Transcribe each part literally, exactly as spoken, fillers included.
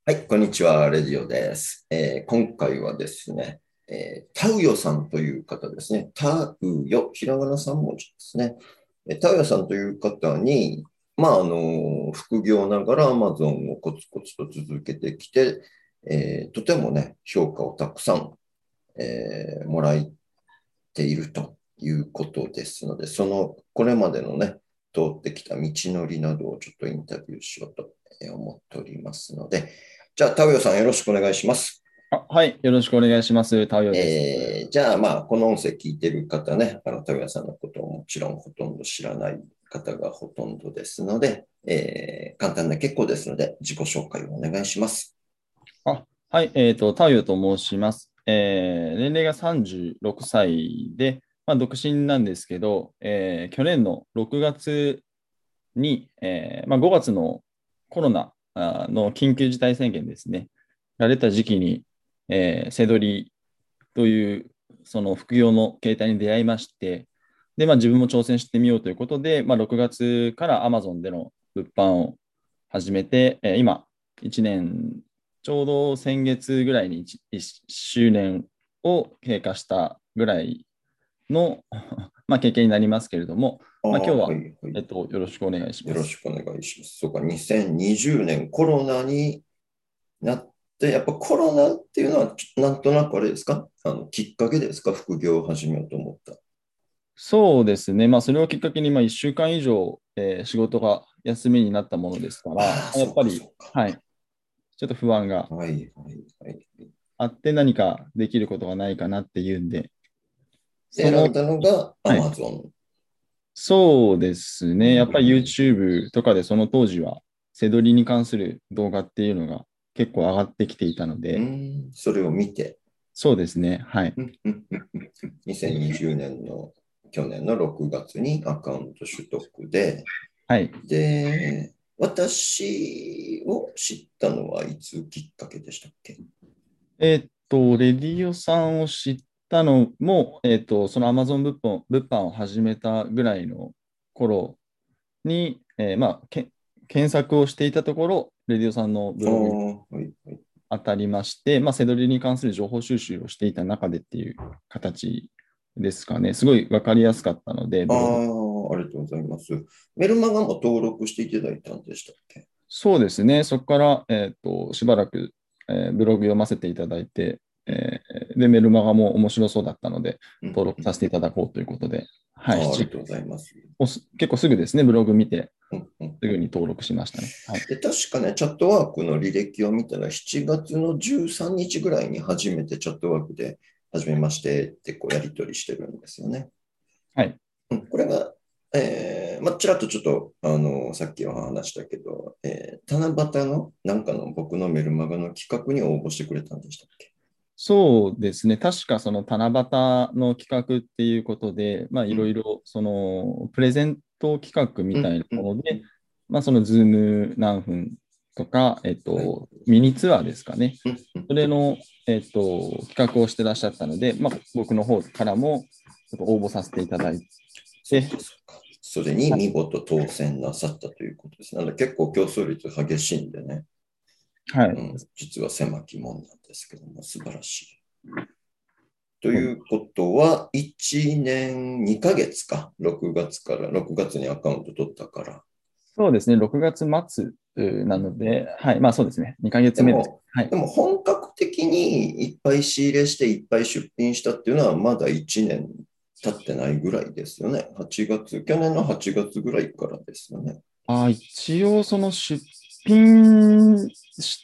はい、こんにちは、レディオです。えー今回はですね、えータウヨさんという方ですね。タウヨ、ひらがなさん文字ですね。えータウヨさんという方に、まあ、あの、副業ながら Amazon をコツコツと続けてきて、えーとてもね、評価をたくさん、えーもらっているということですので、その、これまでのね、通ってきた道のりなどをちょっとインタビューしようとえー思っておりますので、じゃあ、タウヨさんよろしくお願いします。 あ、はい、よろしくお願いします。タオヨです。 えーじゃあ、まあ、この音声聞いてる方ね、あの、タウヨさんのことをもちろんほとんど知らない方がほとんどですので、えー簡単で結構ですので、自己紹介をお願いします。 あ、はい、えっと、タオヨと申します。えー年齢がさんじゅうろくさいで、まあ、独身なんですけど、えー去年のろくがつに、えーまあ、ごがつのコロナあの緊急事態宣言ですね、が出た時期に、えー、セドリというその副業の形態に出会いまして、で、まあ、自分も挑戦してみようということで、まあ、ろくがつから Amazon での物販を始めて、えー今、いちねん、ちょうど先月ぐらいに 1, いっしゅうねんを経過したぐらいのまあ経験になりますけれども、まあ、 ああ、 今日は、 はい、はい。 えっと、よろしくお願いします。 よろしくお願いします。そうか、にせんにじゅうねんコロナになって、やっぱコロナっていうのは、なんとなくあれですかあの、きっかけですか副業を始めようと思った。 そうですね、まあ、それをきっかけに、まあ、いっしゅうかん以上、えー仕事が休みになったものですから、まああ、 あやそうか、そっぱり、 うか。 はい、ちょっと不安がはい、はい、はい。 あって何かできることがないかなっていうんで、その、 で選んだのがはい、 Amazon。 そうですね、やっぱりうん、 YouTube とかでその当時は、セドリに関する動画っていうのが結構上がってきていたのうで、 ん、それを見て、 そうですね、はい。 うんうんうんにせんにじゅうねんの去年のろくがつにアカウント取得で、 はい。 で、私を知ったのはいつきっかけでしたっけ？ えーっと、レディオさんを知ったのも、えーっと、その Amazon 物販、物販を始めたぐらいの頃に、えーまあ、け検索をしていたところ、レディオさんのブああ、 ログにはい、はい。 当たりまして、まあ、セドリに関する情報収集をしていた中でっていう形ですかね。すごい分かりやすかったので、 あブログ。 あ、ありがとうございます。メルマガも登録していただいたんでしたっけ？ そうですね。そこから、えーっと、しばらく、えーブログ読ませていただいて、 うん、 えーで、メルマガも面白そうだったので、 うん、 登録させていただこうということで、はい、 ああ、あり 7 がとうございます。 おす結構すぐですね、ブログ見て、 うん、うん、 すぐにうん。 登録しましたね。はい。 で、確かね、チャットワークの履歴を見たら、しちがつのじゅうさんにちぐらいに初めてチャットワークで、初めましてってこうやり取りしてるんですよね。 はい。 うん、これが、えー、まあ、ちらっとちょっと、あの、さっきお話したけど、えー、七夕のなんかの僕のメルマガの企画に応募してくれたんでしたっけ？ そうですね。確かその七夕の企画っていうことで、まあいうん、 ろいろそのプレゼント企画みうん、 たいなうん、 もので、 うん。 まあそのズーム何分とか、えっはい。 と、ミニツアーですかね。 うん、うん。 それの、えっと、企画をしてらっしゃったので、まあ僕の方からもちょっと応募させていただいて、 そっか、そっか。それに見事当選なさったということです。なので結構競争率激しいんでね。 はい。 うん、実は狭き門なんですけども、素晴らしい。とそういうことは、いちねんにかげつか、ろくがつから、ろくがつにアカウント取ったから。 そうですね。ろくがつ末なうん、 ので、はい。まあそうですね。にかげつめです。 でも、 はい。 でも本格的にいっぱい仕入れしていっぱい出品したっていうのはまだいちねん経ってないぐらいですよね。はちがつ、去年のはちがつぐらいからですよね。 あ、一応その出品した、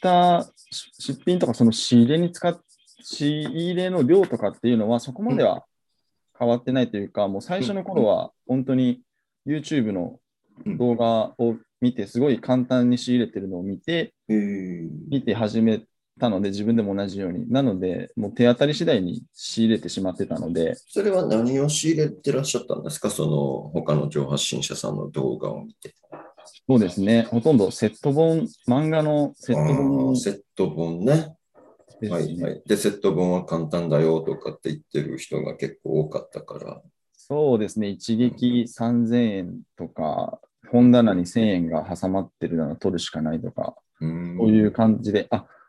出品とかその仕入れに使っ、仕入れの量とかっていうのはそこうん、 までは変わってないというか、もう最初うん、うん、 の頃は本当に YouTube のうん。 動画を見て、すごい簡単に仕入れてるのを見て、 えー、 見て始めたので、自分でも同じように。なので、もう手当たり次第に仕入れてしまってたので、 それは何を仕入れてらっしゃったんですか？その他の情報発信者さんの動画を見て。 そうですね、ほとんどセット本、漫画のセットああ、 本セット本ね。 ですね。 はいはい。で、セット本は簡単だよとかって言ってる人が結構多かったから。 そうですね、一うん、 撃さんぜんえんとか、本棚にせんえんが挟まってるなら取るしかないとか、 うそういうん、 感じで、あ、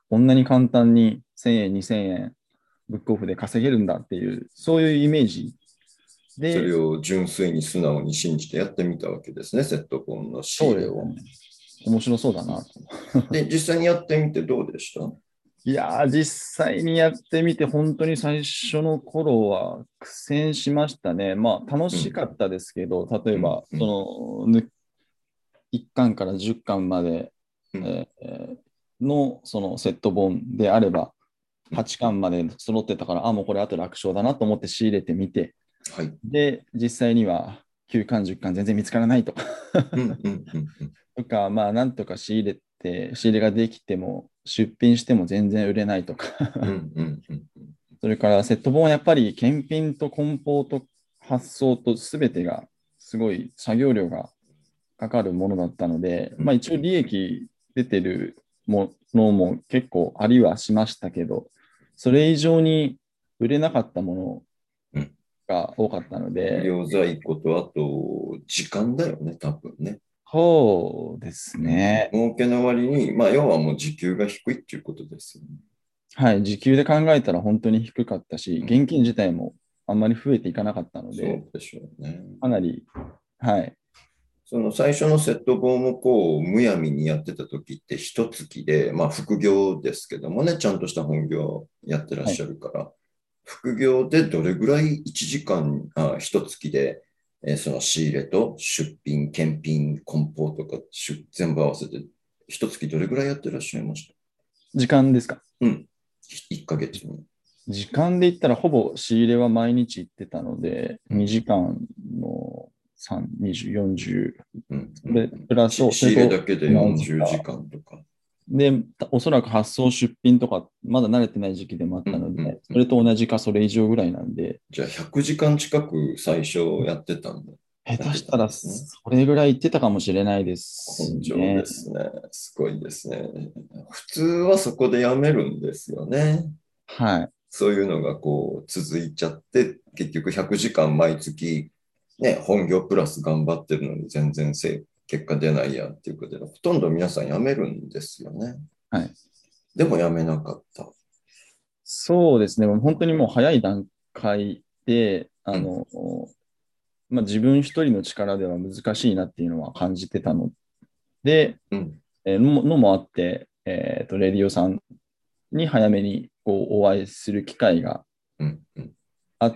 こんなに簡単にせんえん、にせんえんブックオフで稼げるんだっていう、そういうイメージで、 それを純粋に素直に信じてやってみたわけですね、セット本の仕入れを。 そうですね。面白そうだなと。 で、実際にやってみてどうでした？ いやー、実際にやってみて、本当に最初の頃は苦戦しましたね。まあ、楽うん、 しかったですけど、例えうん、 ば、 うん、 その、ぬいっかんからじゅっかんまで、 うん、 えーのそのセット本であれば、 うん。 はちかんまで揃ってたから、あ、もうこれあと楽勝だなと思って仕入れてみて、 はい。 で、実際にはきゅうかん、じゅっかん全然見つからないとか、 うん、うん、うん、うん。 とか、まあ、なんとか仕入れて、仕入れができても、出品しても全然売れないとか、 うん、うん、うん。 それからセット本はやっぱり検品と梱包と発送とすべてがすごい作業量がかかるものだったので、 うん、 まあ一応利益出てるものも結構ありはしましたけど、それ以上に売れなかったものうん。 が多かったので、 量在庫と、あと、時間だよね、多分ね。 そうですうん。 ね。 儲けの割に、まあ、要はもう時給が低いっていうことですよね。 はい、時給で考えたら本当に低かったし、 うん。 現金自体もあんまり増えていかなかったので、 そうでしょうね。 かなり、はい、 その最初のセット本をこう、むやみにやってた時って一月で、まあ副業ですけどもね、ちゃんとした本業やってらっはい。 しゃるから、副業でどれぐらいいちじかん、あ、一月で、えーその仕入れと出品、検品、梱包とか出全部合わせて、一月どれぐらいやってらっしゃいました？ 時間ですか？ うん。いっかげつに。 時間で言ったらほぼ仕入れは毎日行ってたので、 うん。 にじかんのさん、にじゅう、よんじゅう、 うん。うん。 それプラス、 し仕それと入れだけで同じよんじゅうじか。 かんとか。 で、おそらく発送出品とか、まだ慣れてない時期でもあっうん。 たので、 うん。うん。 それと同じかそれ以上ぐらいなんで、 じゃあひゃくじかん近く最初やってたんだ。 下やって手したらたんですね。 それぐらい行ってたかもしれないです根性でね。 すね。すごいですね。普通はそこでやめるんですよね。 はい。 そういうのがこう続いちゃって、結局ひゃくじかん毎月、ね、本業プラス頑張ってるのに全然せ結果出ないやっていうことで、ほとんど皆さんやめるんですよね。 はい。 でもやめなかった。 そうですね。本当にもう早い段階で、あうん、 の、まあ、自分一人の力では難しいなっていうのは感じてたので、 うん、 えーののもあって、えーと、レディオさんに早めにこうお会いする機会がうん、うん、 あって、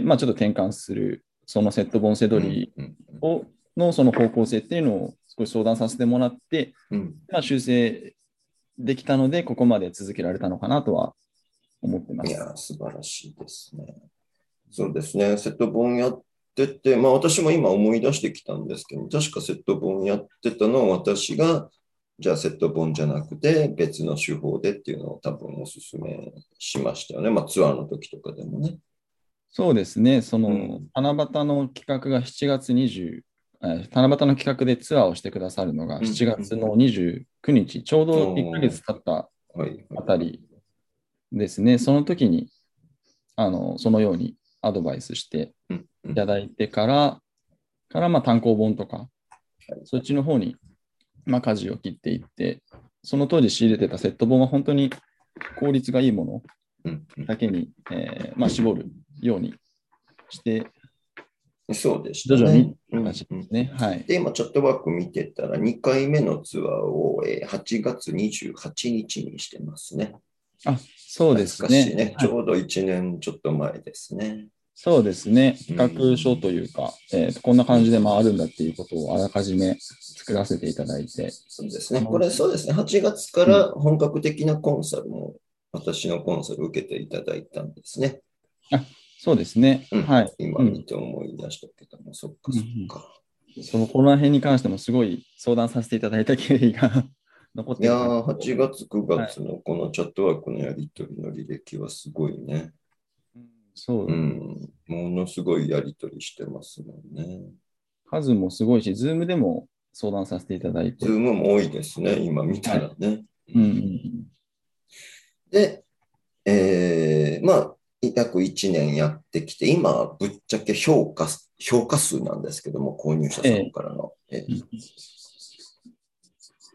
まあ、ちょっと転換する、そのセット本セうん、 ドリうん、 をのその方向性っていうのを少し相談させてもらって、 うん。 まあ、修正できたので、ここまで続けられたのかなとは思ってます。 いや、素晴らしいですね。そうですね。セット本やってて、まあ私も今思い出してきたんですけど、確かセット本やってたのを私が、じゃあセット本じゃなくて別の手法でっていうのを多分お勧めしましたよね。まあツアーの時とかでもね。 そうですね、そのうん。 七夕の企画がしちがつにじゅう、えー七夕の企画でツアーをしてくださるのが7 うん。う月ん。 のにじゅうくにち、ちょうど1ヶ月おー、 経ったはい、はい。 あたりですね、その時にあのそのようにアドバイスしてうん。ういたん。 だいてから、からまあ単行本とか、 はい。 そっちの方にまあ舵を切っていって、その当時仕入れてたセット本は本当に効率がいいものうん。うだけに、えーまあ、絞るようにして、 ん。そうでしたね。 徐々にうん。 形うん。 ですね。はい。 で、今チャットワーク見てたらにかいめのツアーをえーはちがつにじゅうはちにちにしてますね。 あ、そうで懐すね。 かしいね。ちはい。 ょうどいちねんちょっと前ですね。 そうですね。 う企画書ん。 というか、えーと、こんなうん。 感じで回るんだっていうことをあらかじめ作らせていただいて、 そうですね。こその、 れそうですね。はちがつかうん、 ら本格的なコンサルも、私のコンサル受けていただいたんですね。 あ、そうですね。 うん。 はい。うん。 今見て思い出したけども、そっかうんうそっん、 か。 その、この辺に関してもすごい相談させていただいた経緯が残ってるかないやー、8 と。 月、9 はい。 月のこのチャットワークのやり取りの履歴はすごいね。 うん、そうう。 ん。ものすごいやり取りしてますもんね。 数もすごいし、ズームでも相談させていただいて。 ズームも多いですね。今見たはい。 らね。ううんうんうん、 ん。 で、えー、まあ、約いちねんやってきて、今、ぶっちゃけ評価、評価数なんですけども、購入者さんええ。 からの。えうん、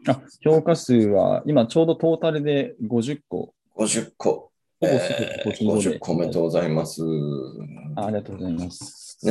あ、評価数は今ちょうどトータルでごじゅっこ、 ごじゅっこ。 ほぼすべてえー、50 ごじゅうごで。 個おめでとうございます。 あ、ありがとうございます。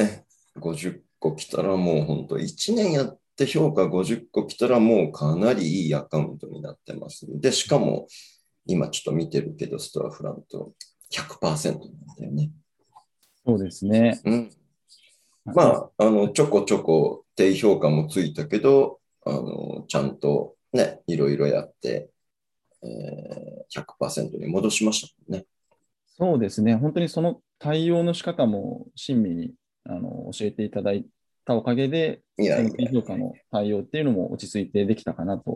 ね。ごじゅっこ来たらもう本当いちねんやって評価ごじゅっこ来たらもうかなりいいアカウントになってます。で、しかも今ちょっと見てるけど、ストアフラントひゃくパーセントなんだよね。 そうですね。 うん。 はい、 まあ、あの、ちょこちょこ低評価もついたけど、あの、ちゃんとね、いろいろやって、えー、ひゃくパーセントに戻しましたもんね。 そうですね。本当にその対応の仕方も親身にあの教えていただいたおかげで、 いやそのいや、 低評価の対応っていうのも落ち着いてできたかなとうん。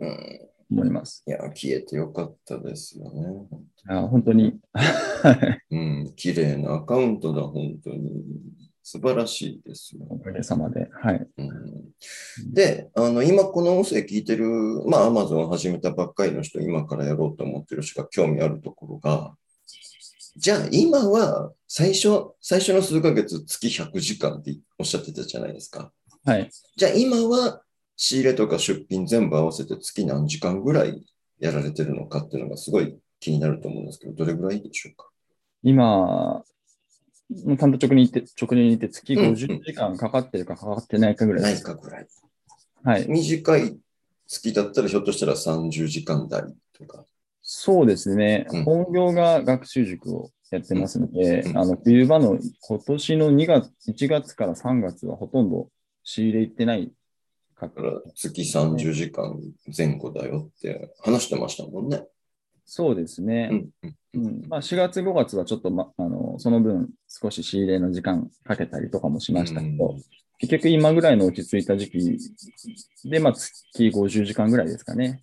思います。 いや、消えてよかったですよね。 あ、本当に。 うん、綺麗なアカウントだ、本当に。素晴らしいですよ。 おかげさまで。はい。 うん、で、あの、今この音声聞いてる、まあ、アマゾンを始めたばっかりの人、今からやろうと思ってる人が興味あるところが、じゃあ今は最初、最初の数ヶ月月ひゃくじかんっておっしゃってたじゃないですか。 はい。 じゃあ今は仕入れとか出品全部合わせて月何時間ぐらいやられてるのかっていうのがすごい気になると思うんですけど、どれぐらいでしょうか。 今、単独直に行って、直に行って月50 うんうん。 時間かかってるかかかってないかぐらいなです。 いかぐらい。 はい。 短い月だったらひょっとしたらさんじゅうじかん台とか。 そうですね。 うん、 本業が学習塾をやってうん、 ますので、 うん。 あの冬場の今年のにがつ、いちがつからさんがつはほとんど仕入れ行ってないか、 だから月30 ね。 時間前後だよって話してましたもんね。 そうですね。 うん、うん、 うん、まあ、しがつ、ごがつはちょっと、ま、あのその分少し仕入れの時間かけたりとかもしうましたけど、 ん。 結局今ぐらいの落ち着いた時期で、まあ、月ごじゅうじかんぐらいですかね、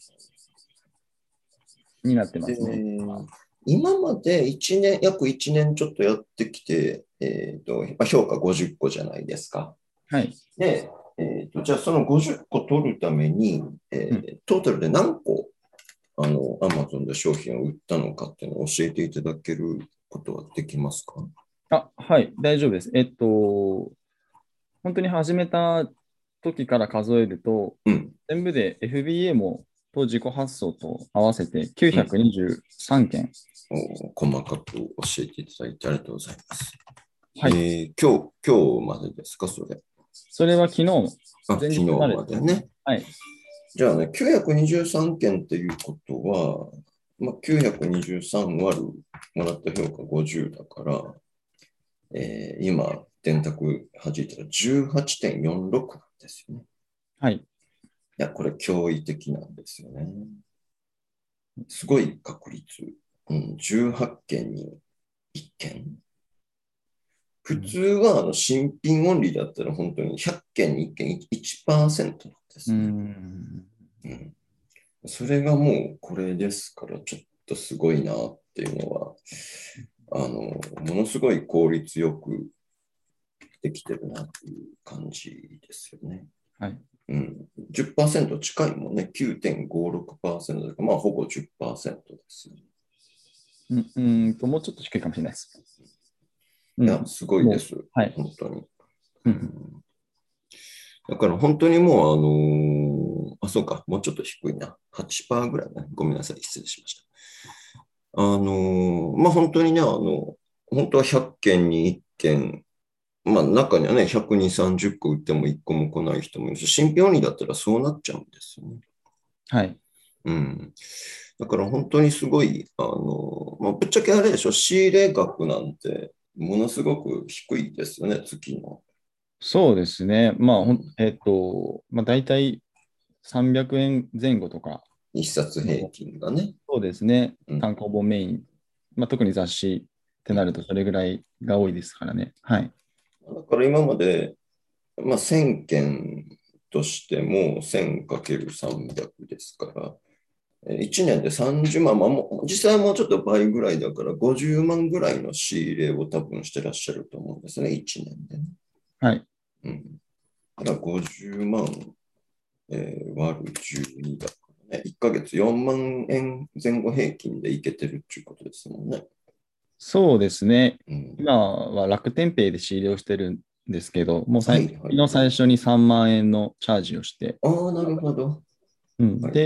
になってまで、 すね。 今までいちねん、約いちねんちょっとやってきて、えっと、まあ、評価ごじゅっこじゃないですか。 はい。 で、えっと、じゃあそのごじゅっこ取るために、 うん、 えートータルで何個、あの、アマゾンで商品を売ったのかっていうのを教えていただけることはできますか？ あ、はい、大丈夫です。えっと、本当に始めた時から数えると、 うん、 全部で エフビーエー もと自己発送と合わせてうん。 きゅうひゃくにじゅうさんけん。 お細かく教えていただいてありがとうございます。えはい。 ー今日、今日までですか、それ。 それは昨日、 あ、 前日昨日までですね。 までね。 はい。 じゃあね、きゅうひゃくにじゅうさんけんっていうことは、まあ、きゅうひゃくにじゅうさん割るもらった評価ごじゅうだから、えー今、電卓弾いたらじゅうはちてんよんろくなんですよね。いはい。 や、これ驚異的なんですよね。すごい確率。うん、じゅうはちけんにいっけん。普通はあの新品オンリーだったら本当にひゃっけんにいっけんいちパーセントなんでうすね。 ん。 うん、それがもうこれですから、ちょっとすごいなっていうのは、あの、ものすごい効率よくできてるなっていう感じですよね。 はい。 うん。じゅっパーセント近いもんね。きゅうてんごろくパーセントだから、まあ、ほぼじゅっパーセントですよね。 うん、うんと、もうちょっと低いかもしれないです。ういや、 ん。 すごいでもう、 す。 はい。 本当に。 うん。 うん、だから本当にもう、あのーあ、そうか、もうちょっと低いな。はちパーセントぐらいね。ごめんなさい。失礼しました。あのーまあ、本当にね、あの、本当はひゃっけんにいっけん、まあ、中にはね、ひゃくにじゅう、さんじゅっこ売ってもいっこも来ない人もいるし、新品にだったらそうなっちゃうんですよね。 はい。 うん。だから本当にすごい、あの、まあ、ぶっちゃけあれでしょ、仕入れ額なんて、ものすごく低いですよね、月の。 そうですね。まあ、ほん、 うん、 えっと、まあ、大体さんびゃくえん前後とか一冊平の、 均がね。 そうですね。 うん。 単行本メイン。まあ、特に雑誌ってうん、 なるとそれぐらいが多いですからね。はい。 だから今まで、まあ、せんけんとしても せんかけるさんびゃく ですから、えいちねんでさんじゅうまん、まあ、もう実際はもうちょっと倍ぐらいだからごじゅうまんぐらいの仕入れを多分してらっしゃると思うんですね、いちねんでね。 はい。 うん。だからごじゅうまん、えー割るじゅうにだからね、いっかげつよんまん円前後平均でいけてるっていうことですもんね。 そうですね。 うん。 今は楽天ペイで仕入れをしてるんですけど、もう最はいはいのはい。 最初にさんまん円のチャージをして、 ああ、なるほど。 うん、で、 はいはい。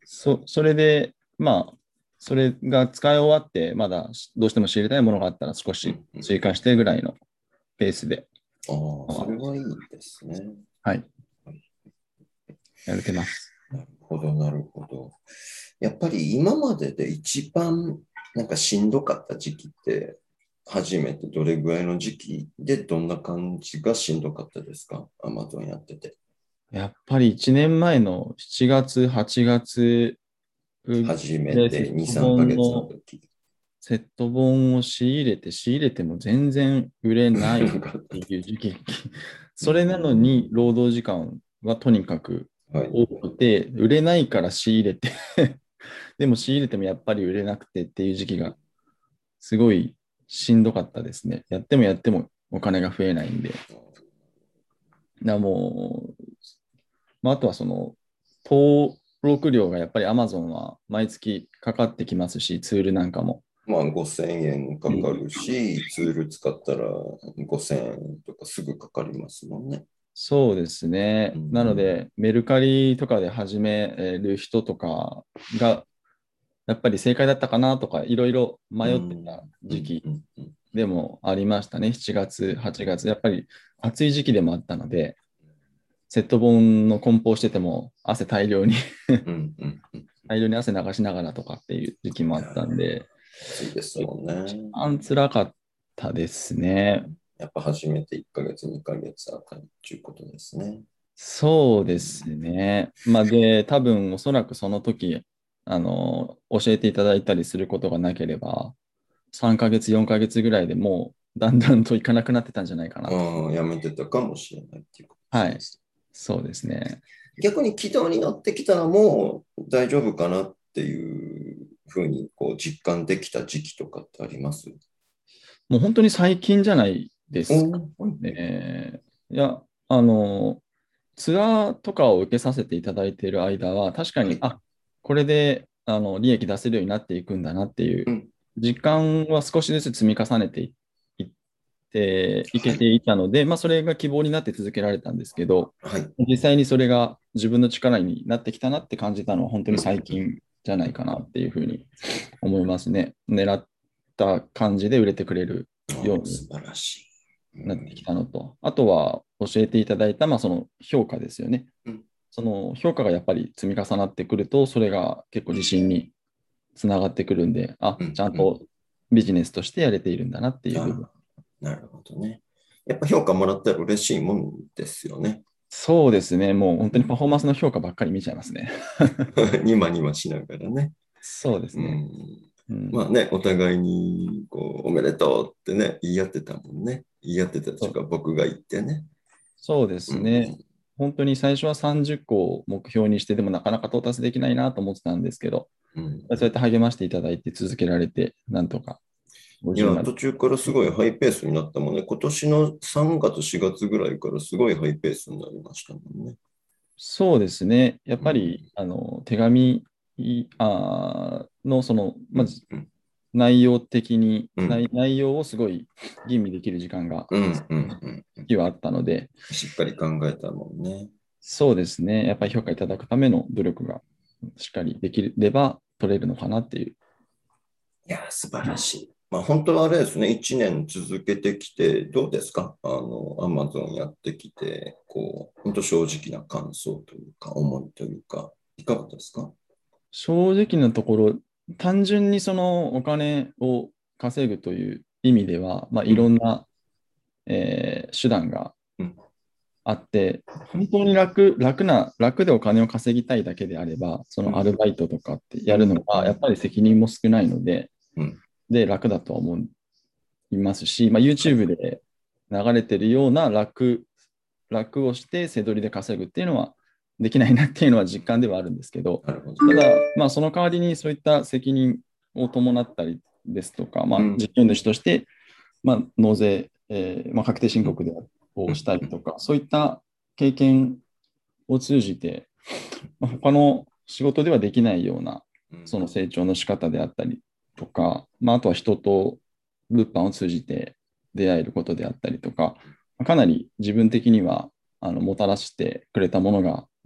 そ、それで、まあ、それが使い終わって、まだどうしても仕入れたいものがあったら少しうんうん。 追加してぐらいのペースで、 ああ、それはいいですね。 はい、やれてます。 なるほど、なるほど。やっぱり今までで一番なんかしんどかった時期って、初めてどれぐらいの時期でどんな感じがしんどかったですか？アマゾンやってて。 やっぱりいちねんまえのしちがつ、はちがつ初めで、セッてに、 トさんかげつの本の、 時。 セット本を仕入れて、仕入れても全然売れないっよかったていう時期。 うん。 それなのに、労働時間はとにかくはい。 多くて、売れないから仕入れてでも仕入れてもやっぱり売れなくてっていう時期がすごいしんどかったですね。やってもやってもお金が増えないんで。だもう、まあ、あとはその、登録料がやっぱり Amazon は毎月かかってきますし、ツールなんかも。 まあごせんえんかかうん、 るし、ツール使ったらごせんえんとかすぐかかりますもんね。 そうですね。なうん。 ので、メルカリとかで始める人とかが、やっぱり正解だったかなとか、いろいろう迷ってたん。うん。 時期うん。うん。 でもありましたね。しちがつ、はちがつ。やっぱり暑い時期でもあったので、セット本の梱包してても汗大量にうん。うん。うん。 大量に汗流しながらとかっていう時期もあったんで、 暑いですもんね。 一番辛かったですね。 やっぱ初めていっかげつ、にかげつあたりっていうことですね。 そうですね。まあ、で、多分おそらくその時、あの、教えていただいたりすることがなければ、さんかげつ、よんかげつぐらいでもう、だんだんといかなくなってたんじゃないかなと。 ああ、やめてたかもしれないっていうことはい。 ですそうですね。 ね。逆に軌道に乗ってきたらもう大丈夫かなっていうふうにこう実感できた時期とかってあります？ もう本当に最近じゃないでおすかーはいはいね。いや、あの、ツアーとかを受けさせていただいている間は、確かに、 はい。 あ、これであの利益出せるようになっていくんだなっていううん。 実感は少しずつ積み重ねていいっていはい。 けていたので、まあ、それが希望になって続けられたんですけど、 はい。 実際にそれが自分の力になってきたなって感じたのは、本当にうん。 最近じゃないかなっていうふうに思いますね。狙った感じで売れてくれるようああ、 に素晴らしい。うなってきん。 たのと、あとは教えていただいた、まあ、その評価ですよね。 うん。 その評価がやっぱり積み重なってくると、それが結構自信につながってくるんで、あ、 うん。うん。 ちゃんとビジネスとしてやれているんだなっていう部分。 ああ、なるほどね。やっぱ評価もらったら嬉しいもんですよね。 そうですね、もう本当にパうん。 フォーマンスの評価ばっかり見ちゃいますね。 にまにましながらね。 そうですね。 うん。 うん、 まあね、お互いに、こう、おめでとうってね、言い合ってたもんね。言い合ってたっていうか、 そう僕が言ってね。 そうでうすね。 ん。 本当に最初はさんじゅっこを目標にして、でもなかなか到達できないなと思ってたんですけど、 うん。 そうやって励ましていただいて続けられて、なんとかいや、 ごじゅうまで。 途中からすごいハイペースになったもんね。今年のさんがつ、しがつぐらいからすごいハイペースになりましたもんね。 そうですね。やっうん。 ぱり、あの、手紙あーの、その、 うん。 まずうん。 内容的に、 うん。 内、内容をすごい吟味できる時間が、 うん。うん。うん時はあったので、 しっかり考えたもんね。 そうですね。やっぱり評価いうん。 ただくための努力がしっかりできれば取れるのかなっていう。 いや、素晴らしい。まあ、本当はあれですね、いちねん続けてきて、どうですか？あの、アマゾンやってきて、こう、本当正直な感想というか、思いというか、いかがですか？ 正直なところ、単純にそのお金を稼ぐという意味では、まあ、いろうん、 んな、えー手段がうん、 あって、 はい、 本当に楽、楽な、楽でお金を稼ぎたいだけであれば、そうん、 のアルバイトとかってうん、 やるのが、やっうん、 ぱり責任も少ないので、 うん、 で、楽だとは思いますし、まあ、 はい、 YouTube で流れてるような楽、楽をして背取りで稼ぐっていうのはできないなっていうのは実感ではあるんですけど、 なるほど。 ただ、まあ、その代わりにそういった責任を伴ったりですとか、まあ、 うん、 事業主として、まあ、納税、えーまあ、確定申うん、 告でをうん、 したりとか、そういった経験を通じて、まあ、他の仕事ではできないようなうん、 その成長の仕方であったりとか、まあ、あとは人と物販を通じて出会えることであったりとか、かなり自分的にはあのもたらしてくれたものが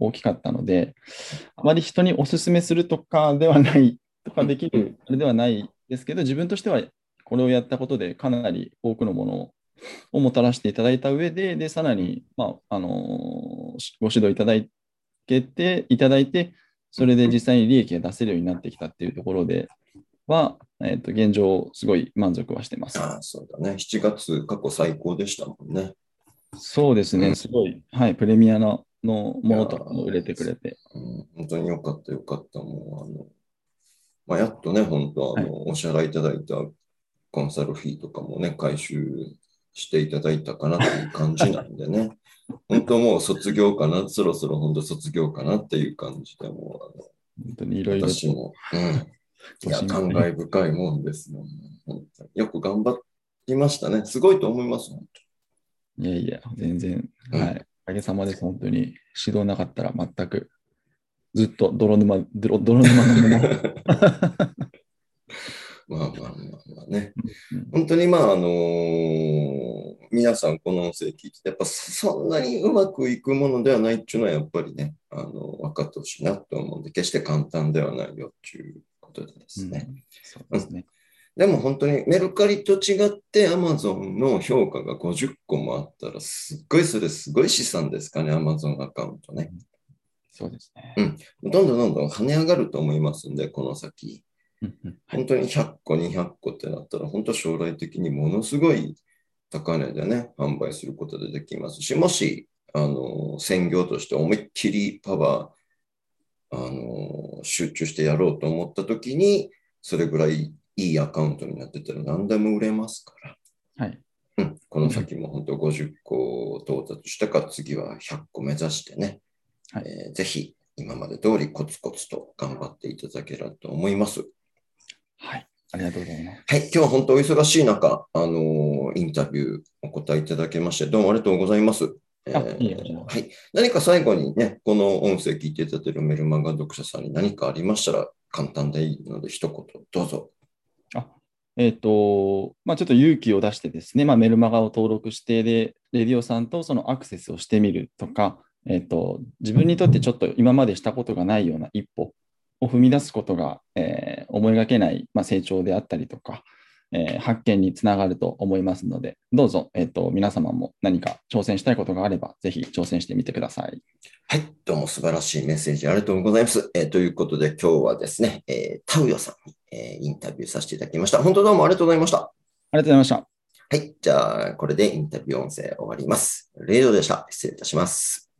大きかったので、あまり人にお勧めするとかではない、とかできる、あれではないですけど、自分としてはこれをやったことでかなり多くのものををもたらしていただいた上で、で、さらに、まあ、あのーご指導いただけて、いただいて、それで実際に利益が出せるようになってきたっていうところでは、えっと、現状、すごい満足はしてます。 ああ、そうだね。しちがつ過去最高でしたもんね。 そうですね、 うん、 すごい、はい、プレミアののいやものとかも売れてくれて。 うん、本当によかったよかった。もう、あの、まあ、やっとね、本当、あの、 はい、 お支払いいただいたコンサルフィーとかもね、回収していただいたかなっていう感じなんでね。本当もう卒業かな、そろそろ本当卒業かなっていう感じで、もう、あの、 本当にいろいろと私も、うん。いごや、感心配。 慨深いもんですよね。本当によく頑張りましたね。すごいと思います。本いやいや、全然、 当にうん。 はい、おかげさまです、本当に指導なかったら全く、ずっと泥沼、泥泥沼のまま。 まあまあまあまあね。 うん、 本当にまあ、あのー皆さんこの音声聞いてて、やっぱそんなにうまくいくものではないっていうのはやっぱりね、あの、分かってほしいなと思うんで、決して簡単ではないよっていうことででうん、 すね。 そううん。 ですね。 でも本当にメルカリと違って Amazon の評価がごじゅっこもあったら、すっごいそれすごい資産ですかね、Amazon アカウントね。 うん、そうですね。 うん。どんどんどんどん跳ね上がると思いますんで、この先。 うんうん、はい。 本当にひゃっこ、にひゃっこってなったら、本当将来的にものすごい高値でね、販売することでできますし、もし、あの、専業として思いっきりパワー、あの、集中してやろうと思ったときに、それぐらいいいアカウントになってたら何でも売れますから。 はい。 うん、このうん、 先も本当ごじゅっこ到達したか、次はひゃっこ目指してね、 はい。 えーぜひ今まで通りコツコツと頑張っていただければと思います。 はい。ありがとうございます。 はい、今日は本当お忙しい中、あのインタビューお答えいただきまして、どうもありがとうございます。えあ、いいえ、こちらーはい、 こそ。 何か最後にね、この音声聞いていただいているメルマガ読者さんに何かありましたら、簡単でいいので、一言どうぞ。 あ、えっと、まあ、ちょっと勇気を出してですね、まあ、メルマガを登録して、で、レディオさんとそのアクセスをしてみるとか、えっと、自分にとってちょっと今までしたことがないような一歩を踏み出すことが、えー思いがけない、まあ、成長であったりとか、えー発見につながると思いますので、どうぞ、えっと、皆様も何か挑戦したいことがあれば、ぜひ挑戦してみてください。 はい、どうも素晴らしいメッセージありがとうございます。えーということで、今日はですね、えータウヨさんに、えーインタビューさせていただきました。本当どうもありがとうございました。 ありがとうございました。 はい、じゃあ、これでインタビュー音声終わります。レイドでした。失礼いたします。